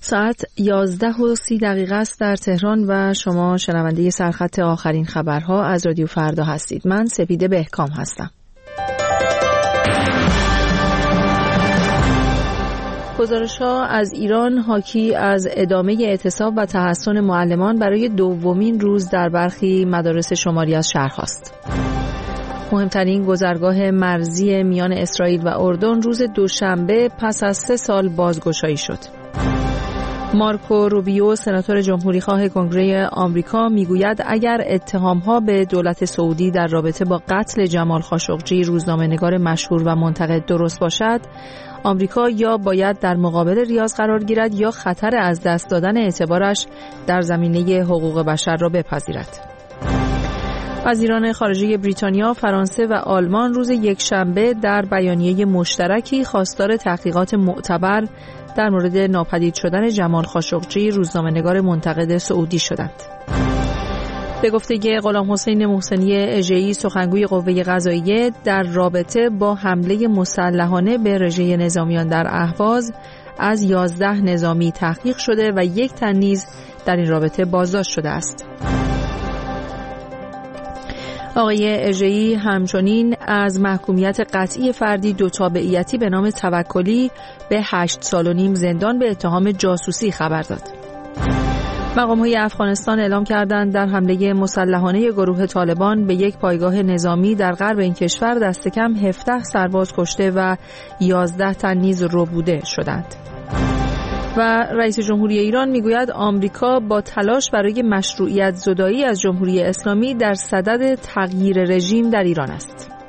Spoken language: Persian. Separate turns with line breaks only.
ساعت 11:30 است در تهران و شما شنونده سرخط آخرین خبرها از رادیو فردا هستید. من سپیده بهکام هستم. گزارش‌ها از ایران حاکی از ادامه اعتصاب و تحصن معلمان برای دومین روز در برخی مدارس شماری از شهرهاست. مهمترین گذرگاه مرزی میان اسرائیل و اردن روز دوشنبه پس از 3 سال بازگشایی شد. مارکو روبیو سناتور جمهوریخواه کنگره آمریکا میگوید اگر اتهام‌ها به دولت سعودی در رابطه با قتل جمال خاشقجی روزنامه‌نگار مشهور و منتقد درست باشد، آمریکا یا باید در مقابل ریاض قرار گیرد یا خطر از دست دادن اعتبارش در زمینه حقوق بشر را بپذیرد. وزیران خارجه بریتانیا، فرانسه و آلمان روز یکشنبه در بیانیه مشترکی خواستار تحقیقات معتبر در مورد ناپدید شدن جمال خاشقجی روزنامه‌نگار منتقد سعودی شدند. به گفته غلام حسین محسنی اژه‌ای سخنگوی قوه قضاییه در رابطه با حمله مسلحانه به رژه نظامیان در اهواز از 11 نظامی تحقیق شده و 1 تن نیز در این رابطه بازداشت شده است. آقای اژه‌ای همچنین از محکومیت قطعی فردی 2 تابعیتی به نام توکلی به 8 سال و نیم زندان به اتهام جاسوسی خبر داد. مقام‌های افغانستان اعلام کردند در حمله مسلحانه گروه طالبان به یک پایگاه نظامی در غرب این کشور دست کم 17 سرباز کشته و 11 تن نیز ربوده شدند. و رئیس جمهوری ایران میگوید آمریکا با تلاش برای مشروعیت زدایی از جمهوری اسلامی در صدد تغییر رژیم در ایران است.